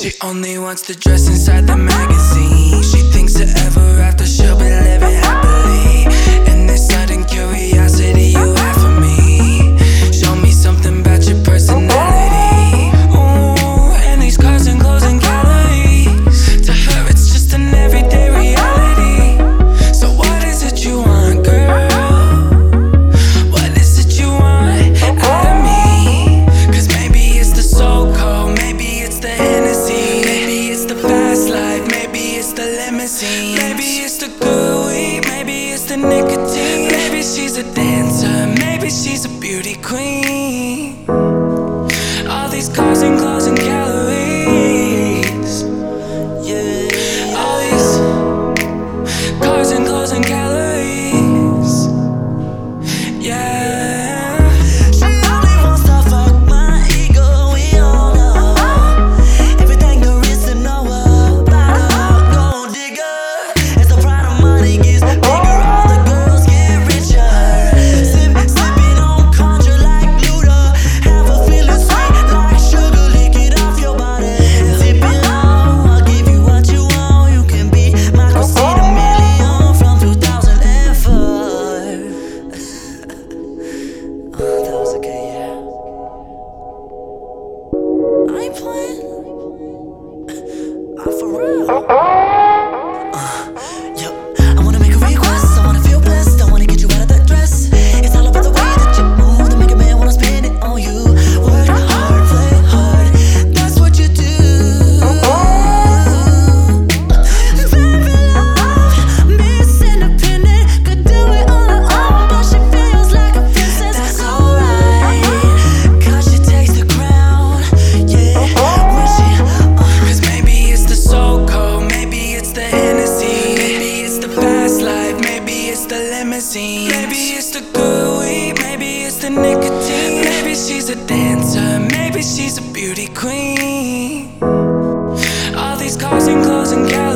She only wants to dress inside the magazine. She thinks that ever after she'll be living happily. And this sudden curiosity you have for me, show me something about your personality. Ooh, and these cars and clothes and calories, to her it's just an everyday reality. So what is it you want, girl? What is it you want out of me? Cause maybe it's the soul code, maybe it's the Hennessy, maybe it's the fast life, maybe it's the limousine, maybe it's the good weed, maybe it's the nicotine. Maybe she's a dancer, maybe she's a beauty queen. All these cars and clothes and calories, yeah. All these cars and clothes and calories, yeah. She only wants to fuck my ego, we all know. Everything there is to know about a gold digger. As the pride of money gets bigger, all the girls get richer. Sipping on conjure like Luda. Have a feeling sweet like sugar, lick it off your body. Zip it low, I'll give you what you want. You can be my Christina Milian from 2004. That was a good year. I ain't playing. For real. Yup. I wanna make a request. I wanna feel blessed. I wanna get you out of that dress. It's all about the way that you move to make a man wanna spend it on you. Work hard, play hard. That's what you do. Baby love, Miss Independent, could do it on her own, but she feels like a princess. That's alright, cause she takes the crown, yeah. When she Cause maybe it's the soul code, maybe it's the Hennessy, maybe it's the fast life, maybe it's the limousine, maybe it's the good weed, maybe it's the nicotine. Maybe she's a dancer, maybe she's a beauty queen. All these cars and clothes and cars.